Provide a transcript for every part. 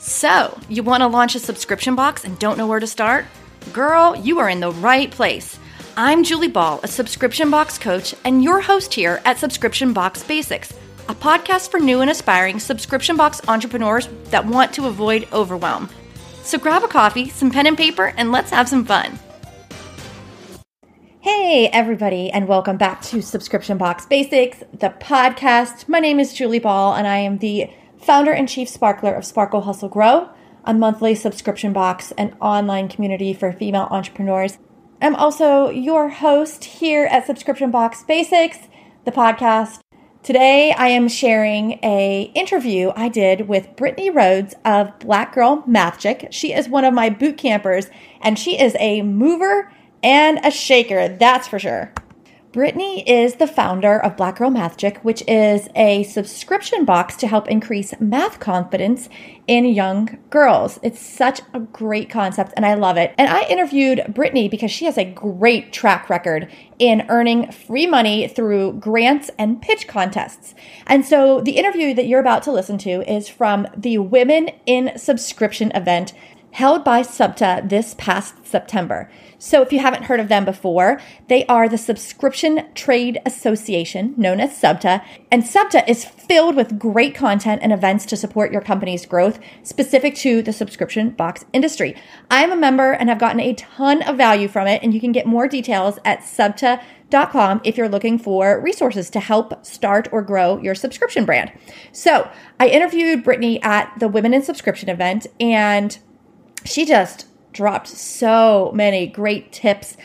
So, you want to launch a subscription box and don't know where to start? Girl, you are in the right place. I'm Julie Ball, a subscription box coach and your host here at Subscription Box Basics, a podcast for new and aspiring subscription box entrepreneurs that want to avoid overwhelm. So grab a coffee, some pen and paper, and let's have some fun. Hey, everybody, and welcome back to Subscription Box Basics, the podcast. My name is Julie Ball, and I am the founder and chief sparkler of Sparkle Hustle Grow, a monthly subscription box and online community for female entrepreneurs. I'm also your host here at Subscription Box Basics, the podcast. Today, I am sharing an interview I did with Brittany Rhodes of Black Girl Magic. She is one of my boot campers, and she is a mover and a shaker, that's for sure. Brittany is the founder of Black Girl Magic, which is a subscription box to help increase math confidence in young girls. It's such a great concept, and I love it. And I interviewed Brittany because she has a great track record in earning free money through grants and pitch contests. And so the interview that you're about to listen to is from the Women in Subscription event held by SUBTA this past September. So if you haven't heard of them before, they are the Subscription Trade Association, known as SUBTA, and SUBTA is filled with great content and events to support your company's growth, specific to the subscription box industry. I'm a member and have gotten a ton of value from it, and you can get more details at subta.com if you're looking for resources to help start or grow your subscription brand. So I interviewed Brittany at the Women in Subscription event, and she just dropped so many great tips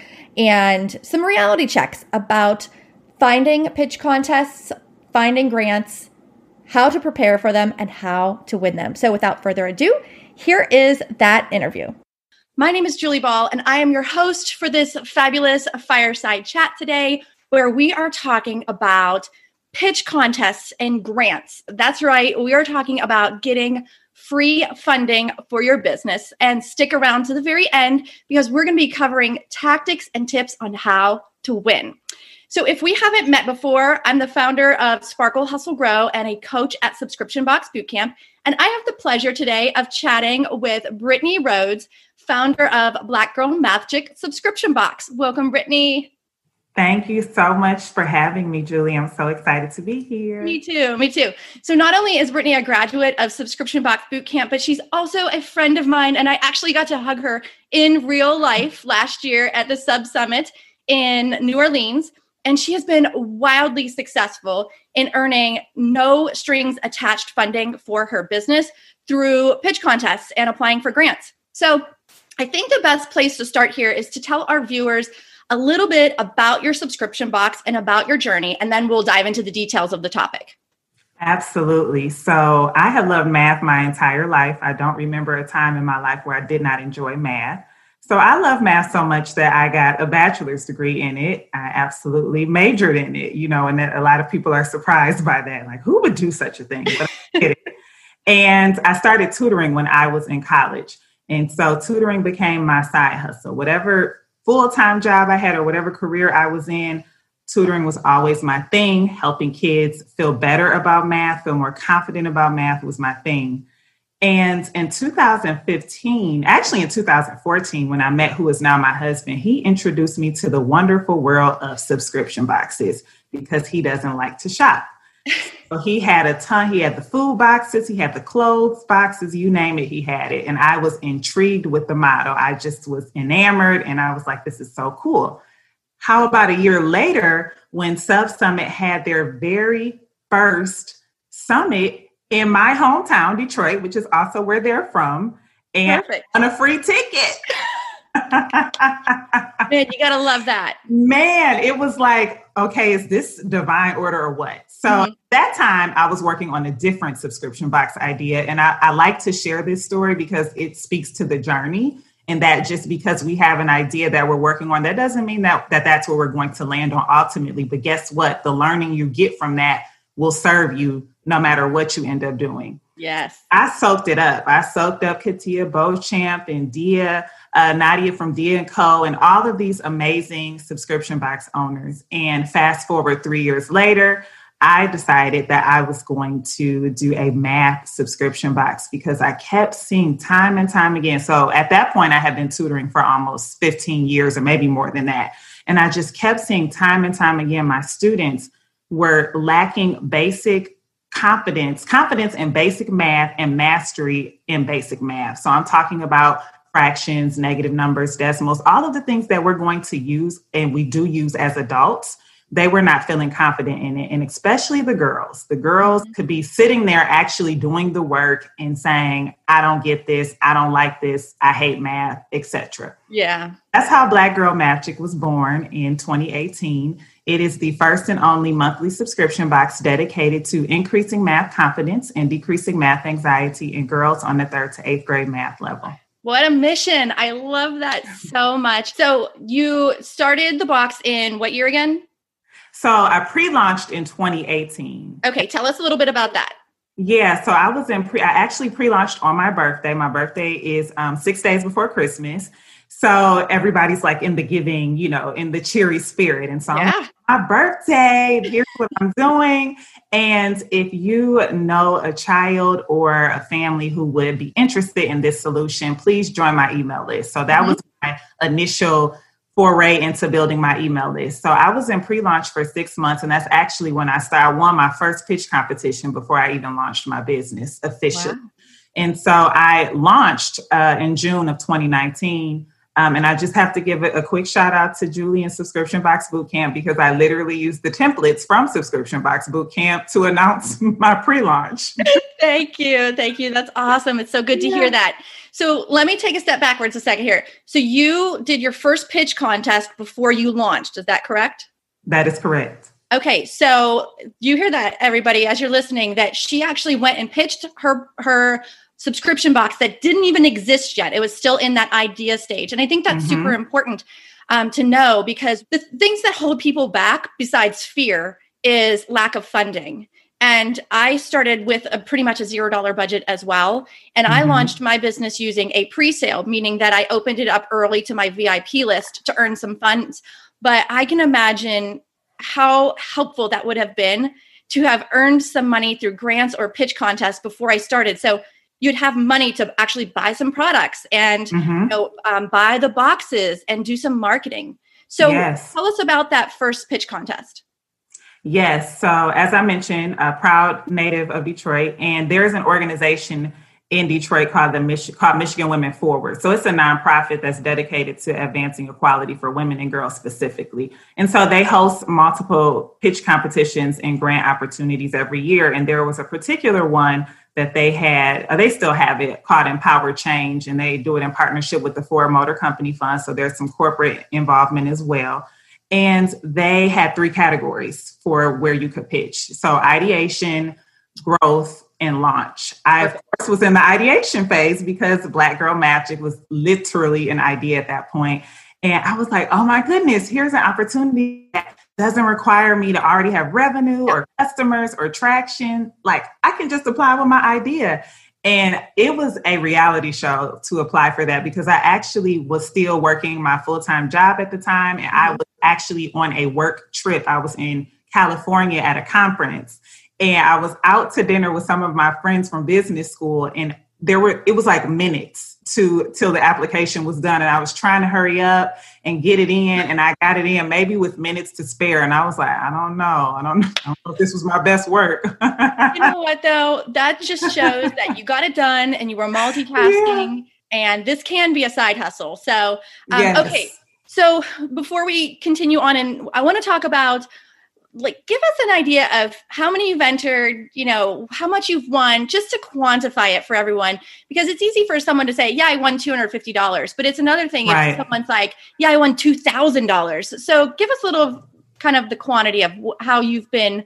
and some reality checks about finding pitch contests, finding grants, how to prepare for them, and how to win them. So without further ado, here is that interview. My name is Julie Ball, and I am your host for this fabulous fireside chat today, where we are talking about pitch contests and grants. That's right. We are talking about getting free funding for your business, and stick around to the very end because we're going to be covering tactics and tips on how to win. So if we haven't met before, I'm the founder of Sparkle Hustle Grow and a coach at Subscription Box Bootcamp. And I have the pleasure today of chatting with Brittany Rhodes, founder of Black Girl Magic Subscription Box. Welcome, Brittany. Thank you so much for having me, Julie. I'm so excited to be here. Me too. So not only is Brittany a graduate of Subscription Box Bootcamp, but she's also a friend of mine. And I actually got to hug her in real life last year at the Sub Summit in New Orleans. And she has been wildly successful in earning no strings attached funding for her business through pitch contests and applying for grants. So I think the best place to start here is to tell our viewers a little bit about your subscription box and about your journey, and then we'll dive into the details of the topic. Absolutely. So I have loved math my entire life. I don't remember a time in my life where I did not enjoy math. So I love math so much that I got a bachelor's degree in it. I absolutely majored in it, and that a lot of people are surprised by that. Like, who would do such a thing? But I did it. And I started tutoring when I was in college. And so tutoring became my side hustle. Whatever full-time job I had or whatever career I was in, tutoring was always my thing. Helping kids feel better about math, feel more confident about math was my thing. And in 2015, actually in 2014, when I met who is now my husband, he introduced me to the wonderful world of subscription boxes because he doesn't like to shop. So he had a ton. He had the food boxes, he had the clothes boxes, you name it, he had it. And I was intrigued with the model. I just was enamored, and I was like, this is so cool. How about a year later, when Sub Summit had their very first summit in my hometown, Detroit, which is also where they're from, and on a free ticket. Man, you gotta love that. Man, it was like, okay, is this divine order or what? So at that time, I was working on a different subscription box idea. And I like to share this story because it speaks to the journey, and that just because we have an idea that we're working on, that doesn't mean that that's where we're going to land on ultimately. But guess what? The learning you get from that will serve you no matter what you end up doing. Yes. I soaked it up. I soaked up Katia Beauchamp and Nadia from Dia & Co. and all of these amazing subscription box owners. And fast forward 3 years later, I decided that I was going to do a math subscription box because I kept seeing time and time again. So at that point, I had been tutoring for almost 15 years or maybe more than that. And I just kept seeing time and time again, my students were lacking basic confidence in basic math and mastery in basic math. So I'm talking about fractions, negative numbers, decimals, all of the things that we're going to use and we do use as adults. They were not feeling confident in it. And especially the girls. The girls could be sitting there actually doing the work and saying, I don't get this, I don't like this, I hate math, etc. Yeah. That's how Black Girl Magic was born in 2018. It is the first and only monthly subscription box dedicated to increasing math confidence and decreasing math anxiety in girls on the 3rd to 8th grade math level. What a mission. I love that so much. So you started the box in what year again? So I pre-launched in 2018. Okay, tell us a little bit about that. Yeah, so I actually pre-launched on my birthday. My birthday is 6 days before Christmas. So everybody's like in the giving, in the cheery spirit. And so my birthday, here's what I'm doing. And if you know a child or a family who would be interested in this solution, please join my email list. So that was my initial foray into building my email list. So I was in pre-launch for 6 months, and that's actually when I won my first pitch competition before I even launched my business officially. Wow. And so I launched in June of 2019. And I just have to give a quick shout out to Julie and Subscription Box Bootcamp because I literally used the templates from Subscription Box Bootcamp to announce my pre-launch. Thank you. Thank you. That's awesome. It's so good to hear that. So let me take a step backwards a second here. So you did your first pitch contest before you launched. Is that correct? That is correct. Okay. So you hear that, everybody, as you're listening, that she actually went and pitched her subscription box that didn't even exist yet. It was still in that idea stage. And I think that's super important to know, because the things that hold people back besides fear is lack of funding. And I started with pretty much a $0 budget as well. And I launched my business using a pre-sale, meaning that I opened it up early to my VIP list to earn some funds. But I can imagine how helpful that would have been to have earned some money through grants or pitch contests before I started. So you'd have money to actually buy some products and buy the boxes and do some marketing. So tell us about that first pitch contest. Yes. So as I mentioned, a proud native of Detroit, and there's an organization in Detroit called Michigan Women Forward. So it's a nonprofit that's dedicated to advancing equality for women and girls specifically. And so they host multiple pitch competitions and grant opportunities every year. And there was a particular one that they had, they still have it, called Empower Change, and they do it in partnership with the Ford Motor Company Fund. So there's some corporate involvement as well. And they had 3 categories for where you could pitch. So ideation, growth, and launch. I, of course, was in the ideation phase because Black Girl Magic was literally an idea at that point. And I was like, oh my goodness, here's an opportunity that doesn't require me to already have revenue or customers or traction. Like, I can just apply with my idea. And it was a reality show to apply for that because I actually was still working my full-time job at the time. And I was actually on a work trip. I was in California at a conference, and I was out to dinner with some of my friends from business school. And it was like minutes till the application was done. And I was trying to hurry up and get it in. And I got it in maybe with minutes to spare. And I was like, I don't know if this was my best work. You know what, though? That just shows that you got it done and you were multitasking. And this can be a side hustle. So, okay. So before we continue on, and I want to talk about, give us an idea of how many you've entered, how much you've won, just to quantify it for everyone, because it's easy for someone to say, yeah, I won $250, but it's another thing if someone's like, yeah, I won $2,000. So give us a little kind of the quantity of how you've been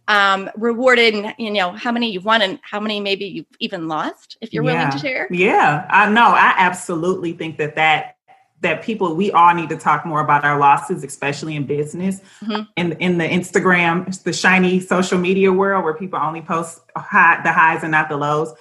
rewarded and, how many you've won and how many maybe you've even lost, if you're willing to share. Yeah, I know. I absolutely think that people, we all need to talk more about our losses, especially in business, in the Instagram, the shiny social media world where people only post the highs and not the lows.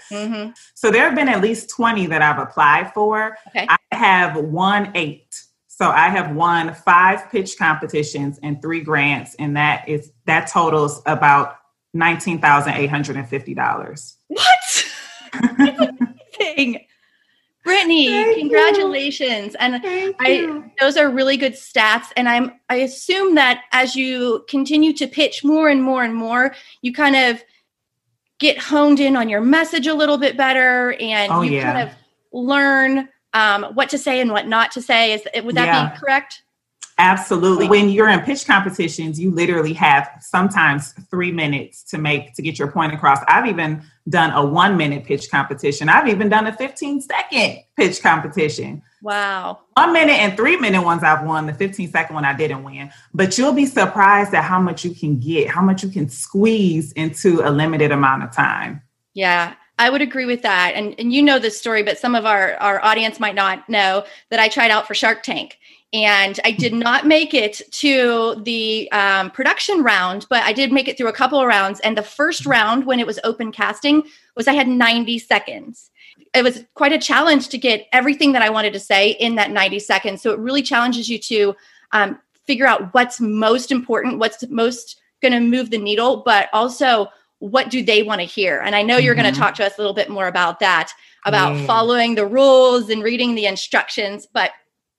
So there have been at least 20 that I've applied for. Okay. I have won 8. So I have won 5 pitch competitions and 3 grants. And that totals about $19,850. What? That's amazing. Brittany, congratulations. And those are really good stats. And I assume that as you continue to pitch more and more and more, you kind of get honed in on your message a little bit better, and kind of learn what to say and what not to say. Would that be correct? Absolutely. When you're in pitch competitions, you literally have sometimes 3 minutes to get your point across. I've even done a 1-minute pitch competition. I've even done a 15-second pitch competition. Wow. 1 minute and 3 minute ones I've won. The 15-second one I didn't win. But you'll be surprised at how much you can get, how much you can squeeze into a limited amount of time. Yeah. I would agree with that. And you know this story, but some of our audience might not know that I tried out for Shark Tank. And I did not make it to the production round, but I did make it through a couple of rounds. And the first round, when it was open casting, I had 90 seconds. It was quite a challenge to get everything that I wanted to say in that 90 seconds. So it really challenges you to figure out what's most important, what's most going to move the needle, but also what do they want to hear? And I know you're going to talk to us a little bit more about that, about following the rules and reading the instructions. But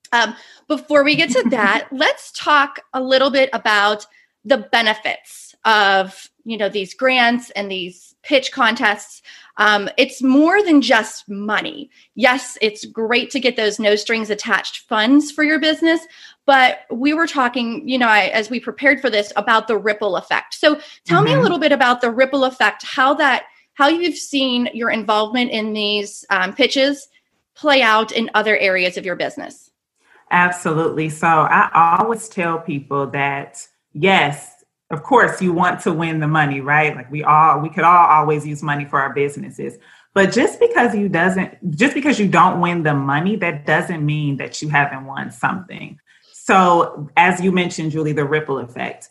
before we get to that, let's talk a little bit about the benefits of, these grants and these pitch contests. It's more than just money. Yes, it's great to get those no strings attached funds for your business, but we were talking, as we prepared for this, about the ripple effect. So tell me a little bit about the ripple effect, how you've seen your involvement in these pitches play out in other areas of your business. Absolutely. So I always tell people that, yes, of course, you want to win the money, right? Like we could all always use money for our businesses. But just because you don't win the money, that doesn't mean that you haven't won something. So as you mentioned, Julie, the ripple effect,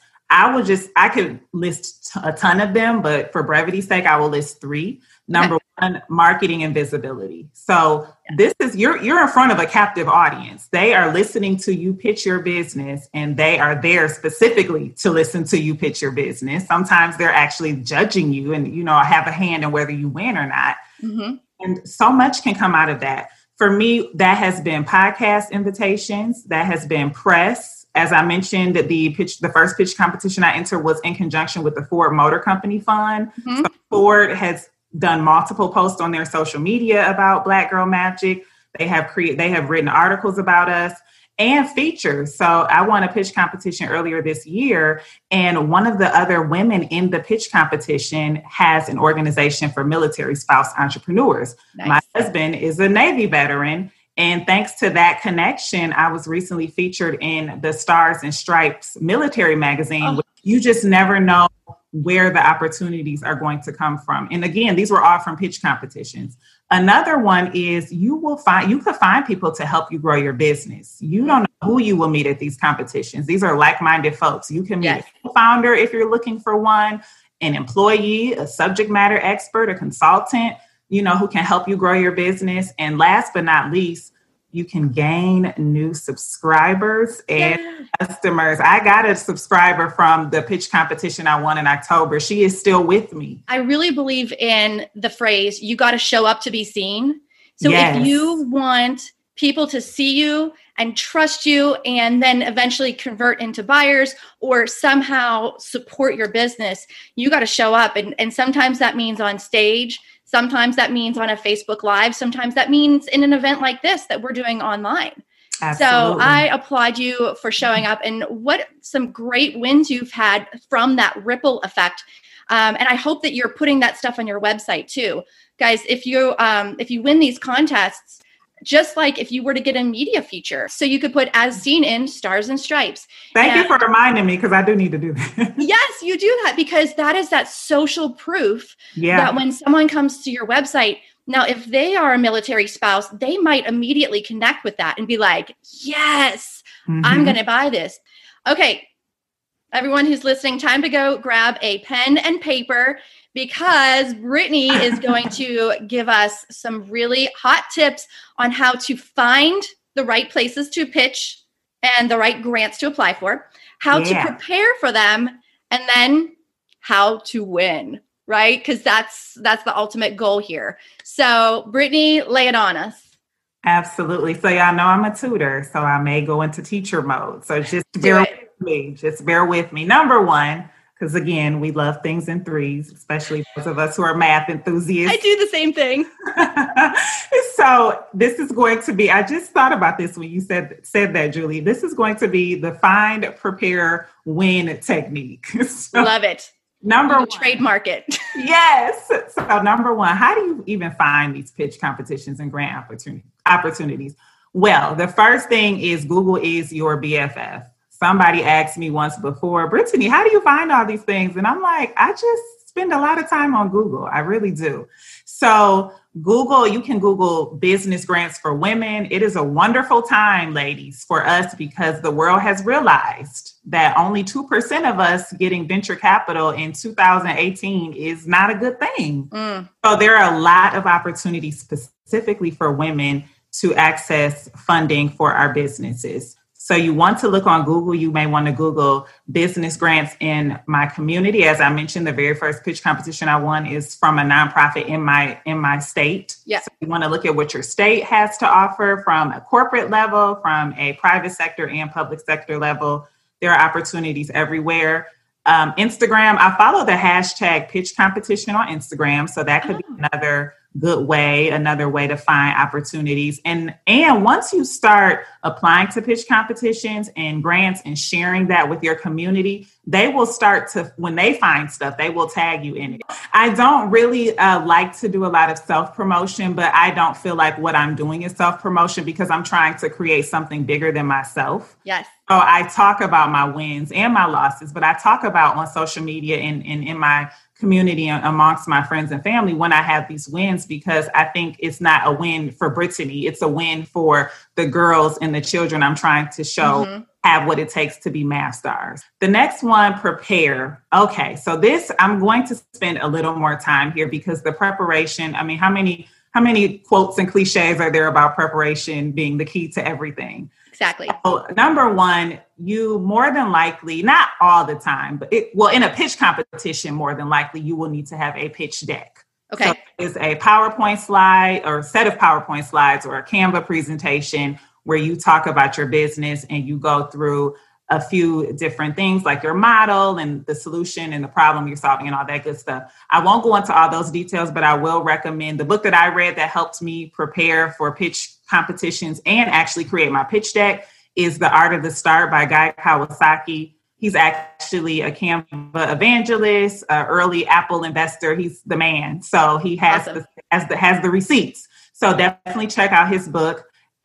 I could list a ton of them, but for brevity's sake, I will list 3. Number 1, marketing and visibility. So this is, you're in front of a captive audience. They are listening to you pitch your business, and they are there specifically to listen to you pitch your business. Sometimes they're actually judging you and, have a hand in whether you win or not. Mm-hmm. And so much can come out of that. For me, that has been podcast invitations. That has been press. As I mentioned, the first pitch competition I entered was in conjunction with the Ford Motor Company Fund. Mm-hmm. So Ford has done multiple posts on their social media about Black Girl Magic. They have written articles about us and features. So I won a pitch competition earlier this year, and one of the other women in the pitch competition has an organization for military spouse entrepreneurs. Nice. My husband is a Navy veteran. And thanks to that connection, I was recently featured in the Stars and Stripes military magazine. Oh. You just never know where the opportunities are going to come from. And again, these were all from pitch competitions. Another one is you could find people to help you grow your business. You don't know who you will meet at these competitions. These are like-minded folks. You can meet a founder if you're looking for one, an employee, a subject matter expert, a consultant, who can help you grow your business. And last but not least, you can gain new subscribers and customers. I got a subscriber from the pitch competition I won in October. She is still with me. I really believe in the phrase, you got to show up to be seen. So if you want people to see you and trust you and then eventually convert into buyers or somehow support your business, you got to show up. And sometimes that means on stage. Sometimes that means on a Facebook Live. Sometimes that means in an event like this that we're doing online. Absolutely. So I applaud you for showing up, and what some great wins you've had from that ripple effect. And I hope that you're putting that stuff on your website too. Guys, if you win these contests, just like if you were to get a media feature. So you could put as seen in Stars and Stripes. Thank you for reminding me, because I do need to do that. Yes, you do that, because that is that social proof that when someone comes to your website, now if they are a military spouse, they might immediately connect with that and be like, yes, I'm going to buy this. Okay, everyone who's listening, time to go grab a pen and paper, because Brittany is going to give us some really hot tips on how to find the right places to pitch and the right grants to apply for, how to prepare for them, and then how to win, right? Because that's the ultimate goal here. So Brittany, lay it on us. Absolutely. So y'all know I'm a tutor, so I may go into teacher mode. So just bear with me. Just bear with me. Number one, because again, we love things in threes, especially those of us who are math enthusiasts. I do the same thing. So this is going to be, I just thought about this when you said that, Julie. This is going to be the find, prepare, win technique. So, love it. Number one. Trademark it. Yes. So number one, how do you even find these pitch competitions and grant opportunities? Well, the first thing is Google is your BFF. Somebody asked me once before, Brittany, how do you find all these things? And I'm like, I just spend a lot of time on Google. I really do. So Google, you can Google business grants for women. It is a wonderful time, ladies, for us because the world has realized that only 2% of us getting venture capital in 2018 is not a good thing. So there are a lot of opportunities specifically for women to access funding for our businesses. So you want to look on Google. You may want to Google business grants in my community. As I mentioned, the very first pitch competition I won is from a nonprofit in my state. Yeah. So you want to look at what your state has to offer from a corporate level, from a private sector and public sector level. There are opportunities everywhere. Instagram, I follow the hashtag pitch competition on Instagram. So that could be another way to find opportunities. And once you start applying to pitch competitions and grants and sharing that with your community, they will start to, when they find stuff, they will tag you in it. I don't really like to do a lot of self-promotion, but I don't feel like what I'm doing is self-promotion because I'm trying to create something bigger than myself. Yes. So I talk about my wins and my losses, but I talk about on social media and in my community amongst my friends and family when I have these wins, because I think it's not a win for Brittany. It's a win for the girls and the children I'm trying to show have what it takes to be math stars. The next one, prepare. Okay, so this, I'm going to spend a little more time here because the preparation, I mean, how many quotes and cliches are there about preparation being the key to everything? Exactly. So, number one, you more than likely, not all the time, but in a pitch competition, more than likely, you will need to have a pitch deck. Okay. So it's a PowerPoint slide or a set of PowerPoint slides or a Canva presentation where you talk about your business and you go through a few different things like your model and the solution and the problem you're solving and all that good stuff. I won't go into all those details, but I will recommend the book that I read that helped me prepare for pitch competitions and actually create my pitch deck is The Art of the Start by Guy Kawasaki. He's actually a Canva evangelist, early Apple investor. He's the man. So he has has the receipts. So definitely check out his book.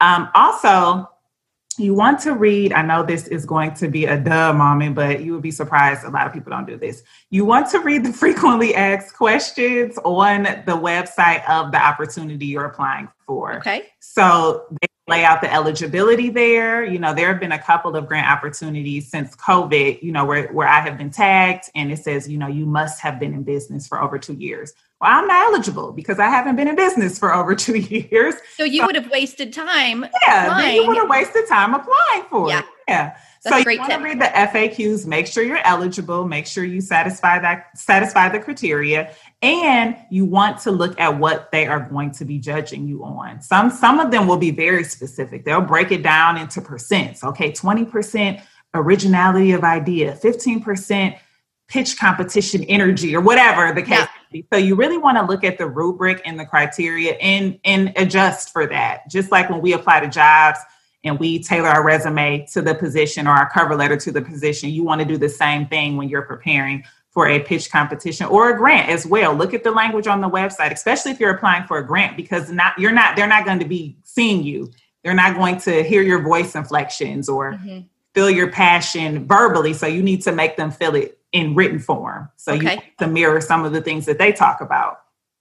Also, you want to read, I know this is going to be a duh moment, but you would be surprised. A lot of people don't do this. You want to read the frequently asked questions on the website of the opportunity you're applying for. Okay. So they lay out the eligibility there. You know, there have been a couple of grant opportunities since COVID, you know, where I have been tagged and it says, you know, you must have been in business for over 2 years. Well, I'm not eligible because I haven't been in business for over 2 years. So you would have wasted time. Yeah, then you would have wasted time applying for it. Yeah. That's so you want to read the FAQs, make sure you're eligible, make sure you satisfy the criteria, and you want to look at what they are going to be judging you on. Some of them will be very specific. They'll break it down into percents. Okay, 20% originality of idea, 15% pitch competition energy, or whatever the case may be. So you really want to look at the rubric and the criteria and adjust for that. Just like when we apply to jobs and we tailor our resume to the position or our cover letter to the position, you want to do the same thing when you're preparing for a pitch competition or a grant as well. Look at the language on the website, especially if you're applying for a grant, because they're not going to be seeing you. They're not going to hear your voice inflections or feel your passion verbally. So you need to make them feel it in written form. So you need to mirror some of the things that they talk about.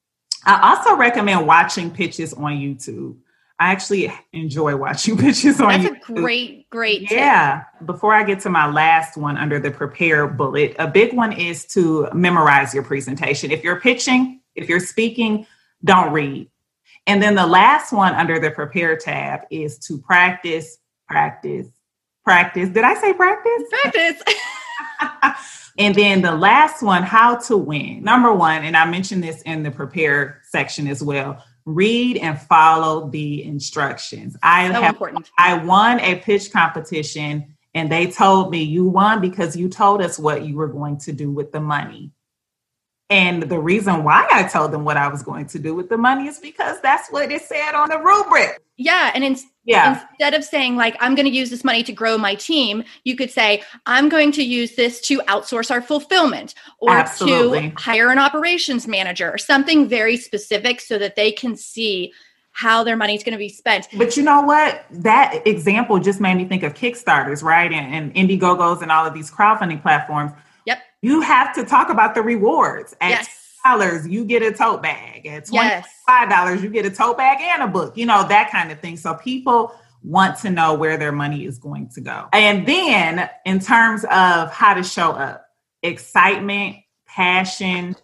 I also recommend watching pitches on YouTube. I actually enjoy watching pitches on YouTube. That's a great tip. Yeah. Before I get to my last one under the prepare bullet, a big one is to memorize your presentation. If you're pitching, if you're speaking, don't read. And then the last one under the prepare tab is to practice. Did I say practice? Practice. And then the last one, how to win. Number one, and I mentioned this in the prepare section as well, read and follow the instructions. Important. I won a pitch competition and they told me you won because you told us what you were going to do with the money. And the reason why I told them what I was going to do with the money is because that's what it said on the rubric. Yeah. And instead of saying like, I'm going to use this money to grow my team, you could say, I'm going to use this to outsource our fulfillment or to hire an operations manager or something very specific so that they can see how their money is going to be spent. But you know what? That example just made me think of Kickstarters, right? And Indiegogos and all of these crowdfunding platforms. Yep. You have to talk about the rewards. At $10, you get a tote bag. At $25, you get a tote bag and a book, that kind of thing. So people want to know where their money is going to go. And then in terms of how to show up, excitement, passion,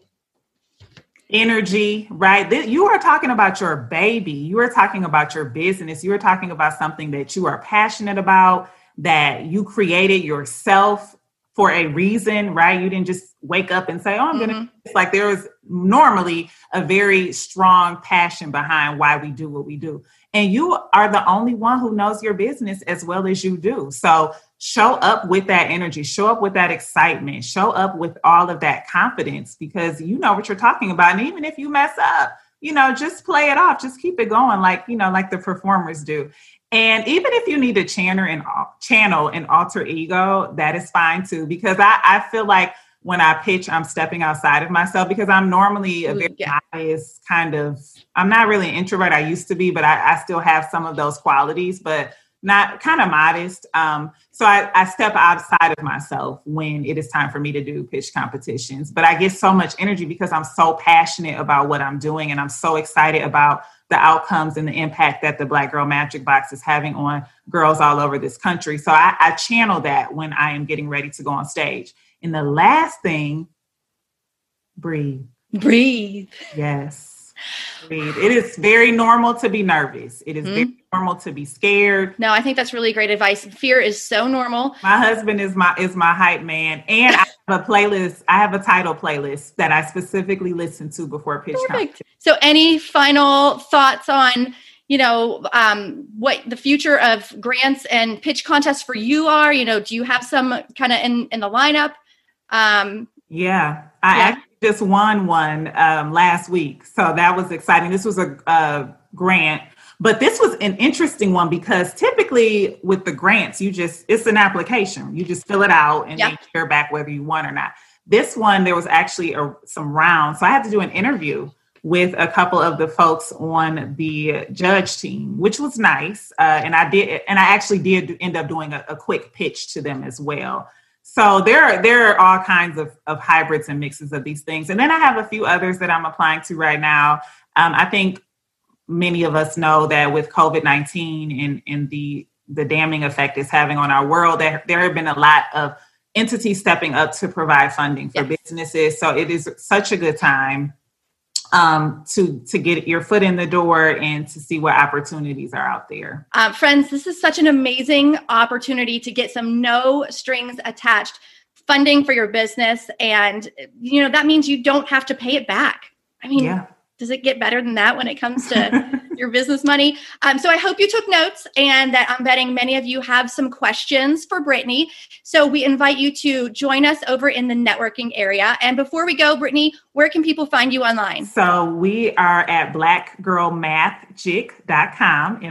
energy, right? You are talking about your baby. You are talking about your business. You are talking about something that you are passionate about, that you created yourself for a reason, right? You didn't just wake up and say, I'm going to, it's like there is normally a very strong passion behind why we do what we do. And you are the only one who knows your business as well as you do. So show up with that energy, show up with that excitement, show up with all of that confidence because you know what you're talking about. And even if you mess up, just play it off, just keep it going like the performers do. And even if you need to channel an alter ego, that is fine too, because I feel like when I pitch, I'm stepping outside of myself because I'm normally a very modest kind of, I'm not really an introvert. I used to be, but I still have some of those qualities, but not kind of modest. So I step outside of myself when it is time for me to do pitch competitions, but I get so much energy because I'm so passionate about what I'm doing. And I'm so excited about the outcomes and the impact that the Black Girl Magic Box is having on girls all over this country. So I channel that when I am getting ready to go on stage. And the last thing, breathe. Breathe. Yes. Breathe. It is very normal to be nervous. It is very normal to be scared. No, I think that's really great advice. Fear is so normal. My husband is my hype man. And I have a playlist. I have a title playlist that I specifically listen to before pitch competition. So any final thoughts on, what the future of grants and pitch contests for you are? Do you have some kind of in the lineup? I actually just won one last week. So that was exciting. This was a grant, but this was an interesting one because typically with the grants, it's an application. You just fill it out and then hear back whether you won or not. This one, there was actually some rounds. So I had to do an interview with a couple of the folks on the judge team, which was nice. And I actually did end up doing a quick pitch to them as well. So there are all kinds of hybrids and mixes of these things. And then I have a few others that I'm applying to right now. I think many of us know that with COVID-19 and the damning effect it's having on our world, there have been a lot of entities stepping up to provide funding for businesses. So it is such a good time to get your foot in the door and to see what opportunities are out there. Friends, this is such an amazing opportunity to get some no strings attached funding for your business. And, that means you don't have to pay it back. I mean, does it get better than that when it comes to your business money? So I hope you took notes and that I'm betting many of you have some questions for Brittany. So we invite you to join us over in the networking area. And before we go, Brittany, where can people find you online? So we are at blackgirlmathgic.com,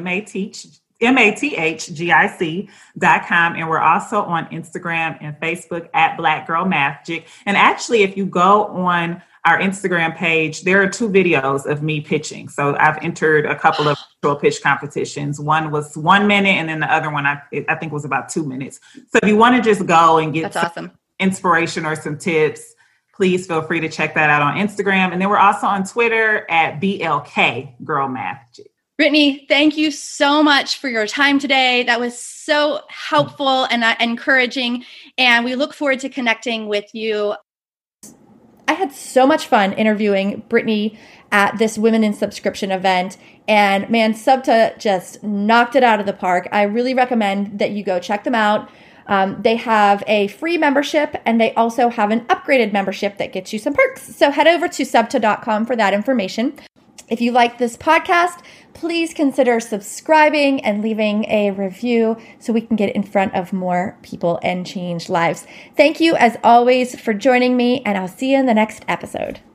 MATHGIC.com. And we're also on Instagram and Facebook at Black Girl Math Gic. And actually, if you go on our Instagram page, there are 2 videos of me pitching. So I've entered a couple of virtual pitch competitions. One was 1 minute, and then the other one I think was about 2 minutes. So if you want to just go and get some inspiration or some tips, please feel free to check that out on Instagram. And then we're also on Twitter at BLK Girl Math Gic. Brittany, thank you so much for your time today. That was so helpful and encouraging. And we look forward to connecting with you. I had so much fun interviewing Brittany at this Women in Subscription event. And man, Subta just knocked it out of the park. I really recommend that you go check them out. They have a free membership, and they also have an upgraded membership that gets you some perks. So head over to subto.com for that information. If you like this podcast, please consider subscribing and leaving a review so we can get in front of more people and change lives. Thank you, as always, for joining me, and I'll see you in the next episode.